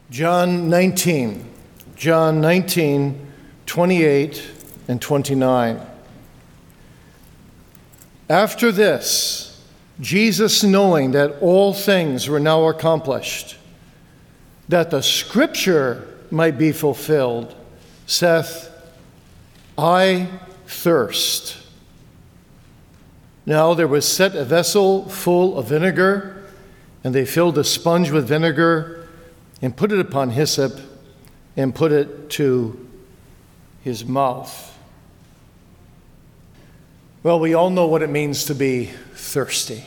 John 19, 28 and 29. After this, Jesus, knowing that all things were now accomplished, that the scripture might be fulfilled, saith, I thirst. Now there was set a vessel full of vinegar, and they filled a sponge with vinegar, and put it upon hyssop, and put it to his mouth. Well, we all know what it means to be thirsty.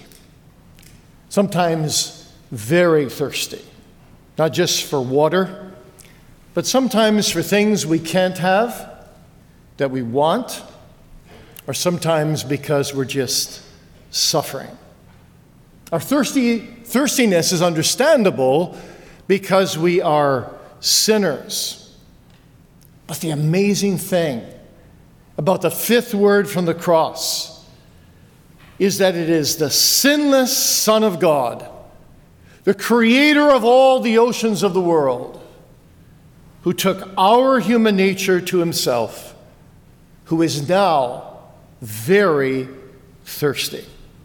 Sometimes very thirsty. Not just for water, but sometimes for things we can't have, that we want, or sometimes because we're just suffering. Our thirstiness is understandable because we are sinners. But the amazing thing about the fifth word from the cross is that it is the sinless Son of God, the creator of all the oceans of the world, who took our human nature to himself, who is now very thirsty.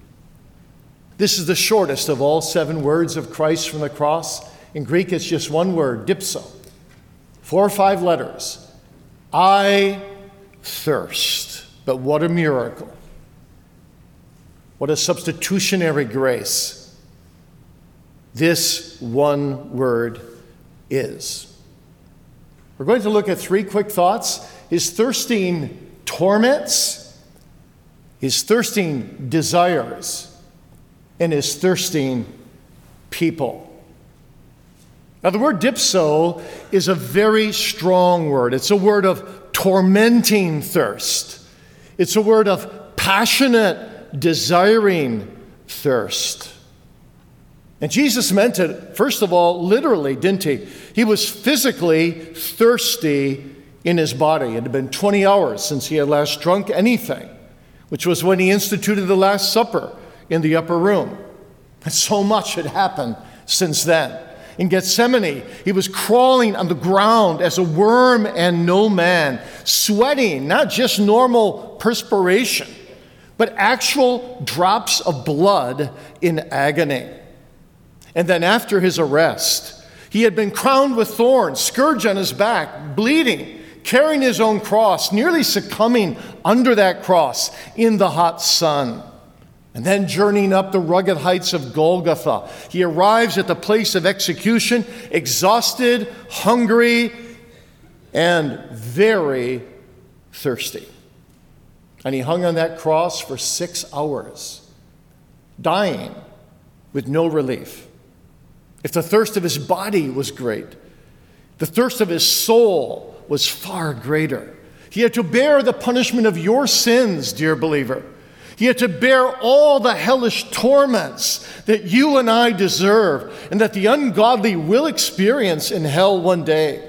This is the shortest of all 7 words of Christ from the cross. In Greek, it's just one word, dipso. 4 or 5 letters. I thirst. But what a miracle. What a substitutionary grace this one word is. We're going to look at 3 quick thoughts. His thirsting torments, his thirsting desires, and his thirsting people. Now, the word dipso is a very strong word. It's a word of tormenting thirst. It's a word of passionate, desiring thirst. And Jesus meant it, first of all, literally, didn't he? He was physically thirsty in his body. It had been 20 hours since he had last drunk anything, which was when he instituted the Last Supper in the upper room. And so much had happened since then. In Gethsemane, he was crawling on the ground as a worm and no man, sweating, not just normal perspiration, but actual drops of blood in agony. And then after his arrest, he had been crowned with thorns, scourged on his back, bleeding, carrying his own cross, nearly succumbing under that cross in the hot sun. And then journeying up the rugged heights of Golgotha, he arrives at the place of execution, exhausted, hungry, and very thirsty. And he hung on that cross for 6 hours, dying with no relief. If the thirst of his body was great, the thirst of his soul was far greater. He had to bear the punishment of your sins, dear believer. He had to bear all the hellish torments that you and I deserve and that the ungodly will experience in hell one day.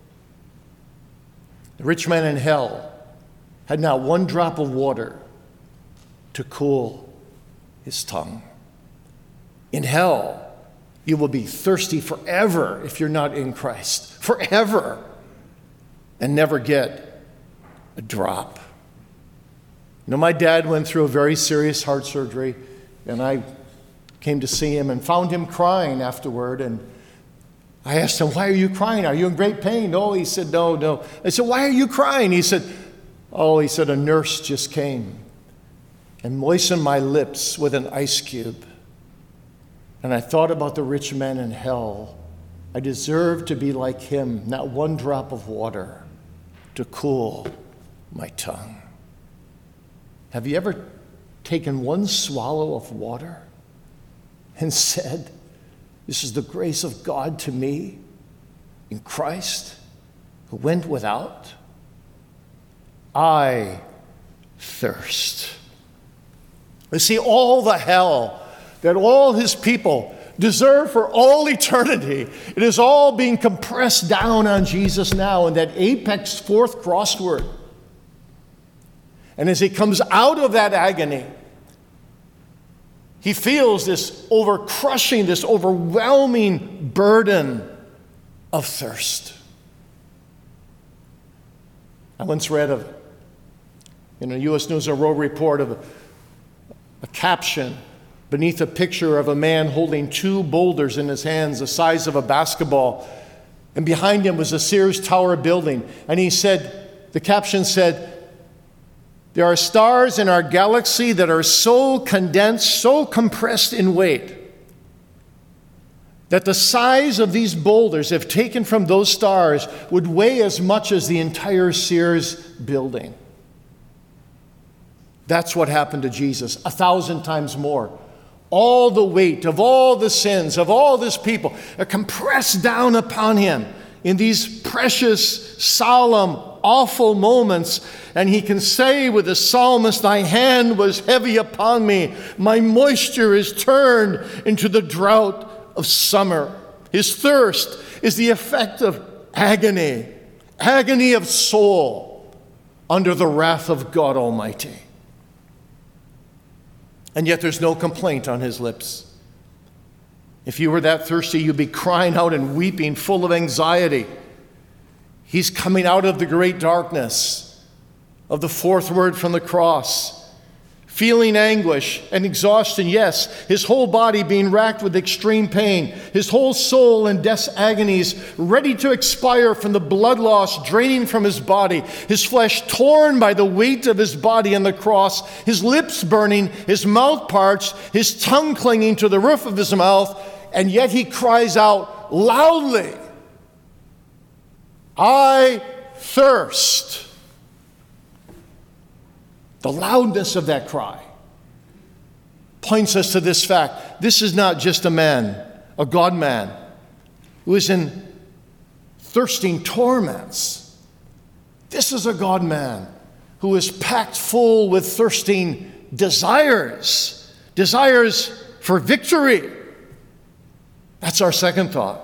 The rich man in hell had not one drop of water to cool his tongue. In hell, you will be thirsty forever if you're not in Christ. Forever. And never get a drop. You know, my dad went through a very serious heart surgery, and I came to see him and found him crying afterward. And I asked him, why are you crying? Are you in great pain? No, he said, no. I said, why are you crying? He said, a nurse just came and moistened my lips with an ice cube. And I thought about the rich man in hell. I deserve to be like him, not one drop of water to cool my tongue. Have you ever taken one swallow of water and said, this is the grace of God to me in Christ who went without? I thirst. You see, all the hell that all his people deserve for all eternity, it is all being compressed down on Jesus now in that apex 4th crossword. And as he comes out of that agony, he feels this overcrushing, this overwhelming burden of thirst. I once read in a U.S. News and World Report of a caption beneath a picture of a man holding two boulders in his hands the size of a basketball. And behind him was a Sears Tower building. And the caption said, "There are stars in our galaxy that are so condensed, so compressed in weight, that the size of these boulders, if taken from those stars, would weigh as much as the entire Sears building." That's what happened to Jesus, 1,000 times more. All the weight of all the sins of all this people are compressed down upon him in these precious, solemn, awful moments. And he can say with the psalmist, "Thy hand was heavy upon me. My moisture is turned into the drought of summer." His thirst is the effect of agony of soul under the wrath of God Almighty. And yet there's no complaint on his lips. If you were that thirsty, you'd be crying out and weeping, full of anxiety. He's coming out of the great darkness of the fourth word from the cross, feeling anguish and exhaustion, yes, his whole body being racked with extreme pain, his whole soul in death's agonies, ready to expire from the blood loss draining from his body, his flesh torn by the weight of his body on the cross, his lips burning, his mouth parched, his tongue clinging to the roof of his mouth, and yet he cries out loudly, "I thirst." The loudness of that cry points us to this fact. This is not just a man, a God-man, who is in thirsting torments. This is a God-man who is packed full with thirsting desires for victory. That's our second thought.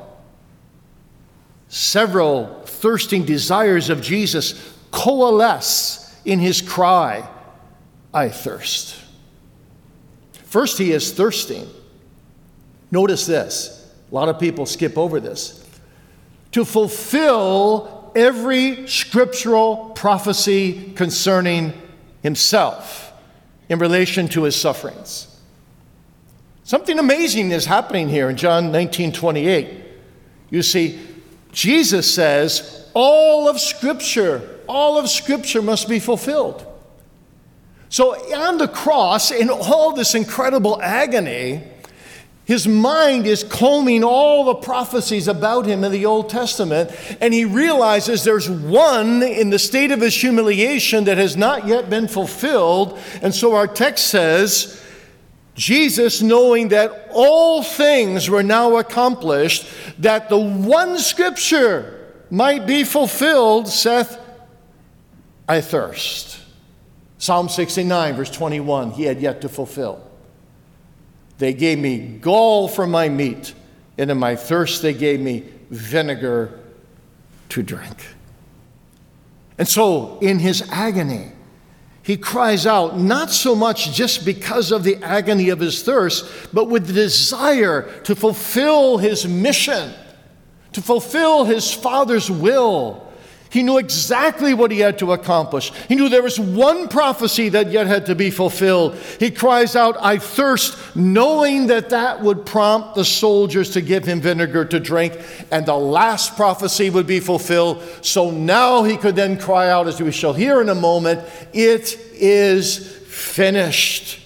Several thirsting desires of Jesus coalesce in his cry, "I thirst." First, he is thirsting. Notice this. A lot of people skip over this. To fulfill every scriptural prophecy concerning himself in relation to his sufferings. Something amazing is happening here in John 19:28. You see, Jesus says, all of Scripture must be fulfilled. So on the cross, in all this incredible agony, his mind is combing all the prophecies about him in the Old Testament, and he realizes there's one in the state of his humiliation that has not yet been fulfilled. And so our text says, Jesus, knowing that all things were now accomplished, that the one Scripture might be fulfilled, saith, "I thirst." Psalm 69, verse 21, he had yet to fulfill. "They gave me gall for my meat, and in my thirst they gave me vinegar to drink." And so, in his agony, he cries out, not so much just because of the agony of his thirst, but with the desire to fulfill his mission, to fulfill his Father's will. He knew exactly what he had to accomplish. He knew there was one prophecy that yet had to be fulfilled. He cries out, "I thirst," knowing that that would prompt the soldiers to give him vinegar to drink, and the last prophecy would be fulfilled. So now he could then cry out, as we shall hear in a moment, "It is finished."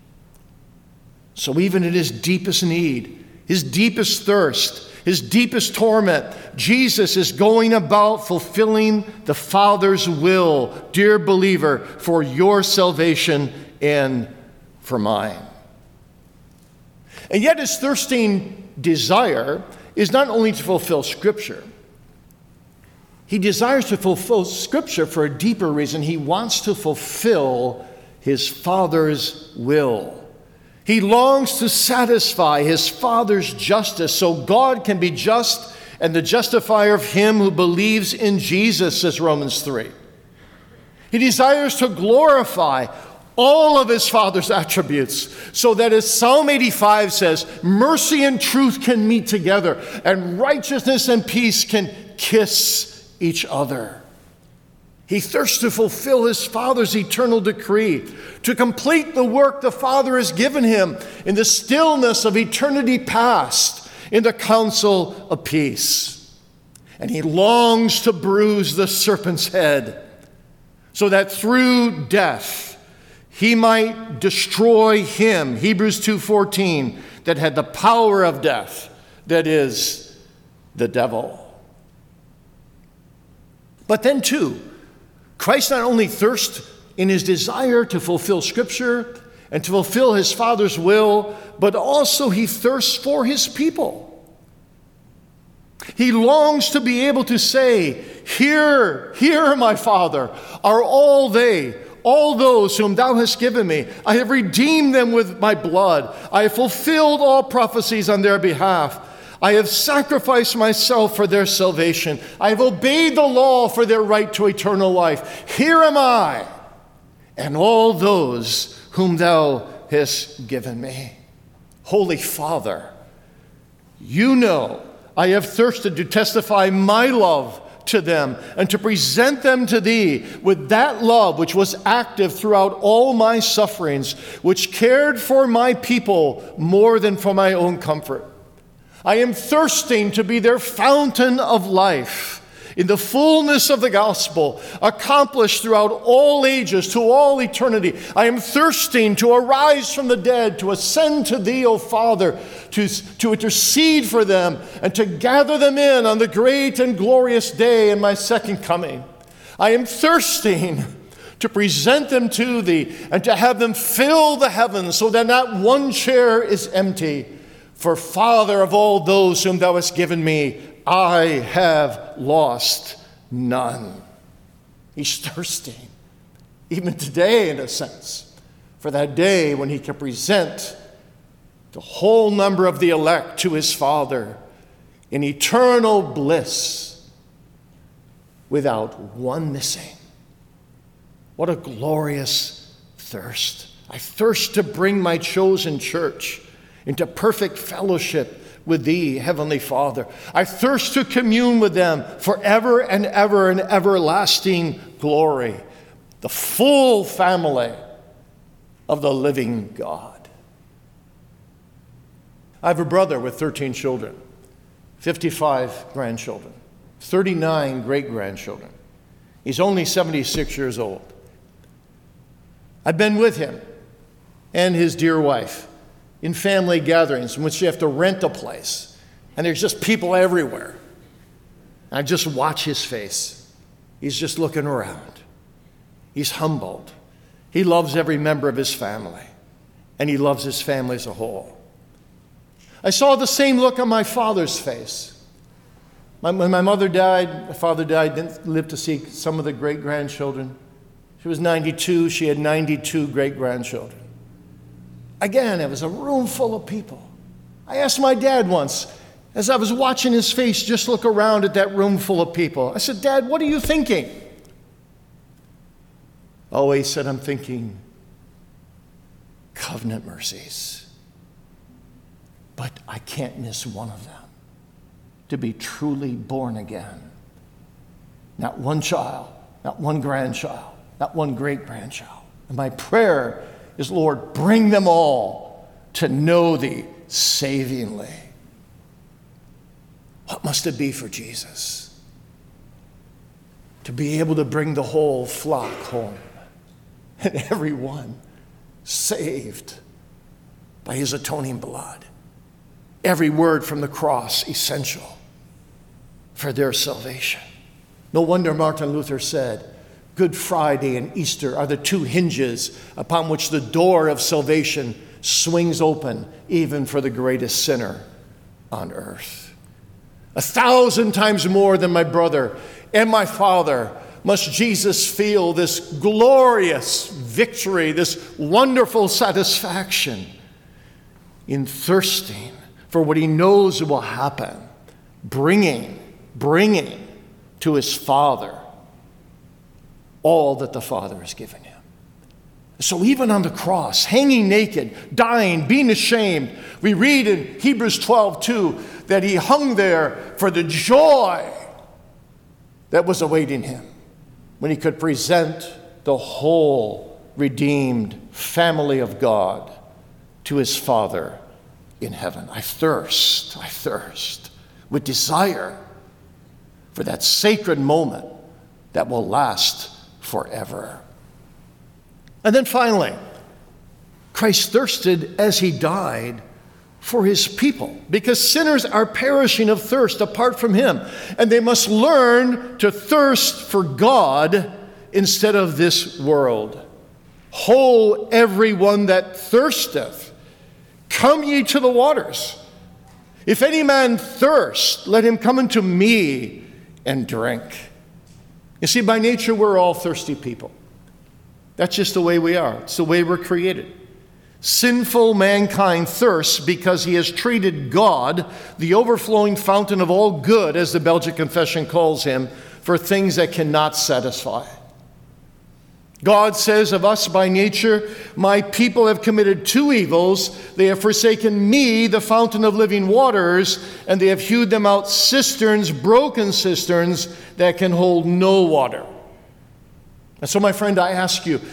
So even in his deepest need, his deepest thirst, his deepest torment, Jesus is going about fulfilling the Father's will, dear believer, for your salvation and for mine. And yet his thirsting desire is not only to fulfill Scripture. He desires to fulfill Scripture for a deeper reason. He wants to fulfill his Father's will. He longs to satisfy his Father's justice so God can be just and the justifier of him who believes in Jesus, says Romans 3. He desires to glorify all of his Father's attributes, so that as Psalm 85 says, mercy and truth can meet together, and righteousness and peace can kiss each other. He thirsts to fulfill his Father's eternal decree, to complete the work the Father has given him in the stillness of eternity past, in the council of peace. And he longs to bruise the serpent's head, so that through death he might destroy him, Hebrews 2:14, that had the power of death, that is, the devil. But then too, Christ not only thirsts in his desire to fulfill Scripture and to fulfill his Father's will, but also he thirsts for his people. He longs to be able to say, Here, my Father, are all they, all those whom thou hast given me. I have redeemed them with my blood. I have fulfilled all prophecies on their behalf. I have sacrificed myself for their salvation. I have obeyed the law for their right to eternal life. Here am I, and all those whom thou hast given me. Holy Father, you know I have thirsted to testify my love to them and to present them to thee with that love which was active throughout all my sufferings, which cared for my people more than for my own comfort. I am thirsting to be their fountain of life in the fullness of the gospel, accomplished throughout all ages to all eternity. I am thirsting to arise from the dead, to ascend to thee, O Father, to intercede for them and to gather them in on the great and glorious day in my second coming. I am thirsting to present them to thee and to have them fill the heavens so that not one chair is empty. For Father of all those whom thou hast given me, I have lost none. He's thirsting, even today in a sense, for that day when he can present the whole number of the elect to his Father in eternal bliss without one missing. What a glorious thirst. I thirst to bring my chosen church into perfect fellowship with thee, Heavenly Father. I thirst to commune with them forever and ever in everlasting glory, the full family of the living God. I have a brother with 13 children, 55 grandchildren, 39 great-grandchildren. He's only 76 years old. I've been with him and his dear wife in family gatherings in which you have to rent a place, and there's just people everywhere. I just watch his face. He's just looking around. He's humbled. He loves every member of his family, and he loves his family as a whole. I saw the same look on my father's face. When my mother died, my father died, didn't live to see some of the great-grandchildren. She was 92. She had 92 great-grandchildren. Again, it was a room full of people. I asked my dad once, as I was watching his face just look around at that room full of people, I said, Dad, what are you thinking? Oh, he said, I'm thinking covenant mercies. But I can't miss one of them, to be truly born again. Not one child, not one grandchild, not one great-grandchild. And my prayer is, Lord, bring them all to know thee savingly. What must it be for Jesus to be able to bring the whole flock home and everyone saved by his atoning blood? Every word from the cross essential for their salvation. No wonder Martin Luther said, Good Friday and Easter are the two hinges upon which the door of salvation swings open, even for the greatest sinner on earth. 1,000 times more than my brother and my father must Jesus feel this glorious victory, this wonderful satisfaction in thirsting for what he knows will happen, bringing to his Father all that the Father has given him. So even on the cross, hanging naked, dying, being ashamed, we read in Hebrews 12:2 that he hung there for the joy that was awaiting him when he could present the whole redeemed family of God to his Father in heaven. I thirst with desire for that sacred moment that will last forever. And then finally, Christ thirsted as he died for his people, because sinners are perishing of thirst apart from him, and they must learn to thirst for God instead of this world. Ho, everyone that thirsteth, come ye to the waters. If any man thirst, let him come unto me and drink. You see, by nature, we're all thirsty people. That's just the way we are. It's the way we're created. Sinful mankind thirsts because he has treated God, the overflowing fountain of all good, as the Belgic Confession calls him, for things that cannot satisfy. God says of us by nature, my people have committed two evils. They have forsaken me, the fountain of living waters, and they have hewed them out cisterns, broken cisterns that can hold no water. And so, my friend, I ask you,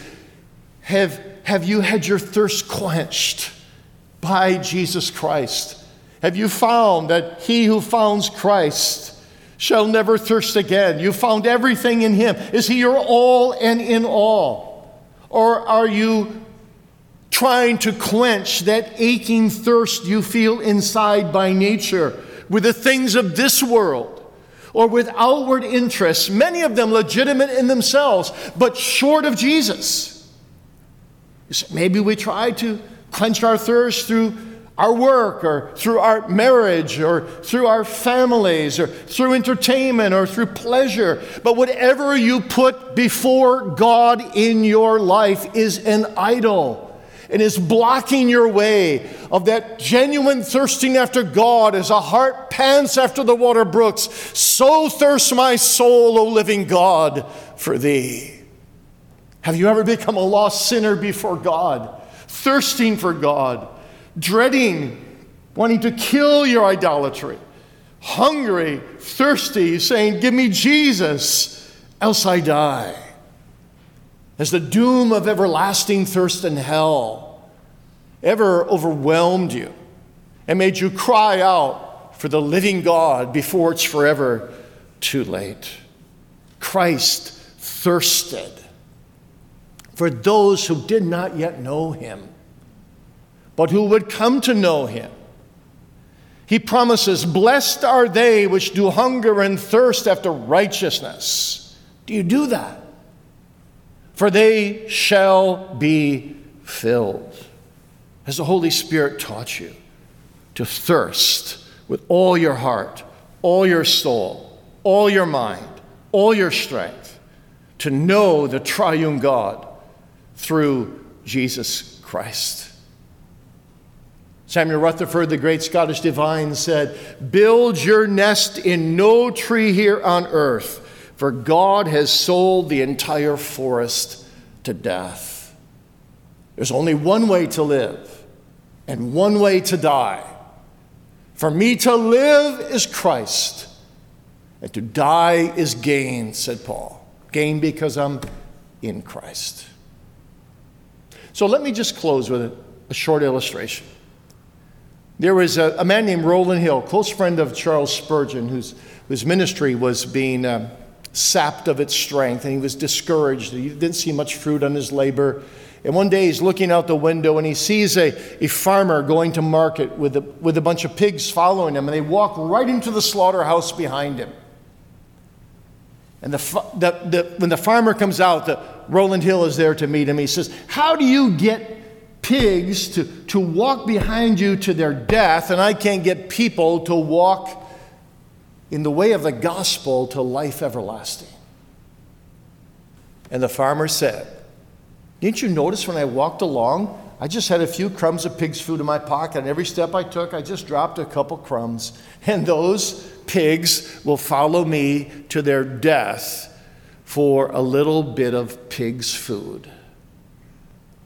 have you had your thirst quenched by Jesus Christ? Have you found that he who finds Christ shall never thirst again? You found everything in him. Is he your all and in all? Or are you trying to quench that aching thirst you feel inside by nature with the things of this world? Or with outward interests, many of them legitimate in themselves, but short of Jesus. Maybe we try to quench our thirst through our work, or through our marriage, or through our families, or through entertainment, or through pleasure. But whatever you put before God in your life is an idol, and is blocking your way of that genuine thirsting after God. As a heart pants after the water brooks, so thirsts my soul, O living God, for thee. Have you ever become a lost sinner before God, thirsting for God, dreading, wanting to kill your idolatry, hungry, thirsty, saying, give me Jesus, else I die? Has the doom of everlasting thirst in hell ever overwhelmed you and made you cry out for the living God before it's forever too late? Christ thirsted for those who did not yet know him, but who would come to know him. He promises, blessed are they which do hunger and thirst after righteousness. Do you do that? For they shall be filled. Has the Holy Spirit taught you to thirst with all your heart, all your soul, all your mind, all your strength, to know the triune God through Jesus Christ? Samuel Rutherford, the great Scottish divine, said, build your nest in no tree here on earth, for God has sold the entire forest to death. There's only one way to live and one way to die. For me to live is Christ, and to die is gain, said Paul. Gain because I'm in Christ. So let me just close with a short illustration. There was a man named Rowland Hill, close friend of Charles Spurgeon, whose ministry was being sapped of its strength, and he was discouraged. He didn't see much fruit on his labor. And one day he's looking out the window and he sees a farmer going to market with a bunch of pigs following him, and they walk right into the slaughterhouse behind him. And when the farmer comes out, Rowland Hill is there to meet him. He says, how do you get pigs to walk behind you to their death, and I can't get people to walk in the way of the gospel to life everlasting? And the farmer said, didn't you notice when I walked along, I just had a few crumbs of pig's food in my pocket, and every step I took, I just dropped a couple crumbs, and those pigs will follow me to their death for a little bit of pig's food.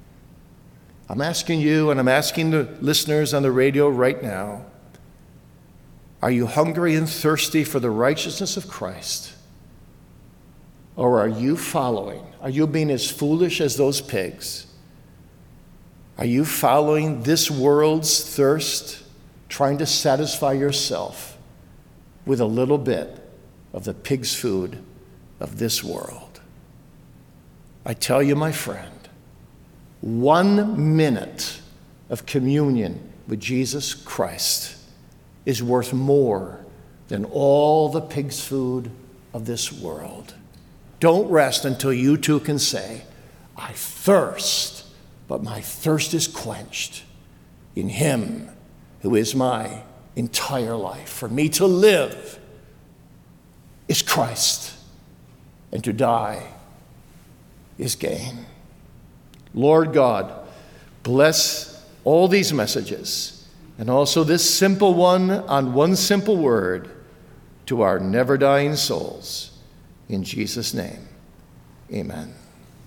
I'm asking you, and I'm asking the listeners on the radio right now, are you hungry and thirsty for the righteousness of Christ? Or are you following? Are you being as foolish as those pigs? Are you following this world's thirst, trying to satisfy yourself with a little bit of the pig's food of this world? I tell you, my friend, 1 minute of communion with Jesus Christ is worth more than all the pig's food of this world. Don't rest until you too can say, I thirst, but my thirst is quenched in him who is my entire life. For me to live is Christ, and to die is gain. Lord God, bless all these messages, and also this simple one on one simple word to our never-dying souls. In Jesus' name, amen.